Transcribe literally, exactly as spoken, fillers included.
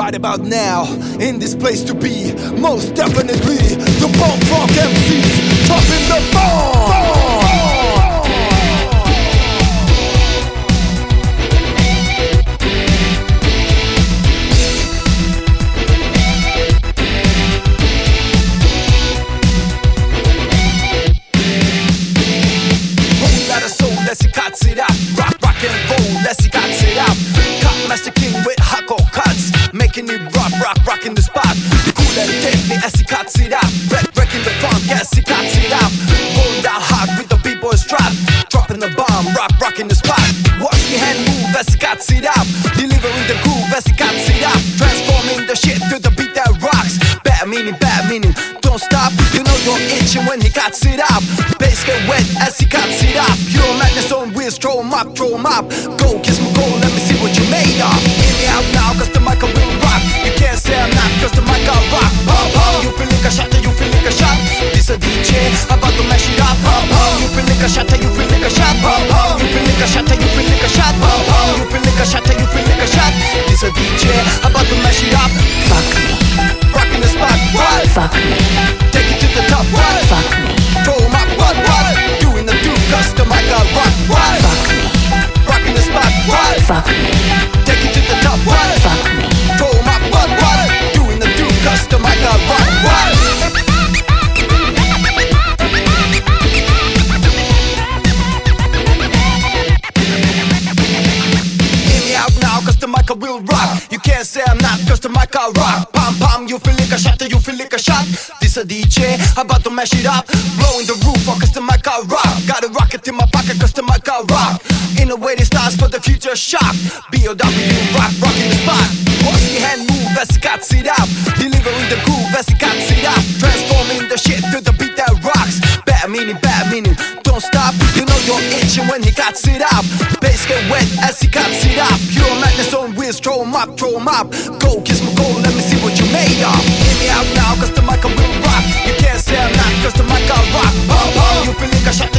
right about now, in this place to be, most definitely the Bump Rock M Cs dropping the bomb. Let's see cuts it up, rock, rock and roll, let's see cuts it up. Cut Master King with hardcore cuts, making it rock, rock, rocking the spot. Cool and deadly as he cuts it up, red wrecking the funk as he cuts it up. Rolling down hard with the b-boy strap, dropping the bomb, rock, rocking the spot. Watch the hand move as he cuts it up, delivering the groove as he cuts it up, transforming the shit to the beat that rocks. Bad meaning, bad meaning, don't stop. You know you're itching when he cuts it up. Bass get wet as he cuts it up. Pure madness on wheels, throw 'em up, throw 'em up. Go, kiss me, go, let me see what you made of. Hear me out now, cause the mic will rock. You can't say I'm not, cause the mic will rock. Pop, pop, you feel like a shot, you feel like a shot. This a D J, about to mash it up. Pop, pop, you feel like a shot, you feel like a shot. Pop, pop, you feel like a shot, you feel like a shot. Pop, pop, you feel like a shot, you feel like a shot. This a D J, about to mash it up. Fuck me. Rockin' the spot, what? Fuck me. Take it to the top, what? Fuck me. Throw 'em up, what, what? Doing the do, cause the mic will rock, what? Fuck me. Rockin' the spot, what? Fuck me. Take it to the top, what? Fuck me. Throw 'em up, what, what? Doing the do, cause the mic will rock, what? Hear me out now, cause the mic will rock. You can't say I'm not, cause the mic will rock. Pam pam, you feel like a shot, you feel like a shot. This a D J, about to mash it up. Blowing the roof off, cause the mic will rock. Got a rocket in my pocket, cause the mic will rock. In a way, this starts for the future shock. B O W rock, rocking the spot. Watch the hand move as he cuts it up, delivering the groove as he cuts it up, transforming the shit to the beat that rocks. Bad meaning, bad meaning, don't stop. You know you're itching when he cuts it up. Bass get wet as he cuts it up. Pure madness on wheels, throw 'em up, throw 'em up. Go, kiss me, go, let me see what you made of. Hear me out now, cause the mic will rock. You can't say I'm not, cause the mic will rock. Pop, pop, you feel like a shot,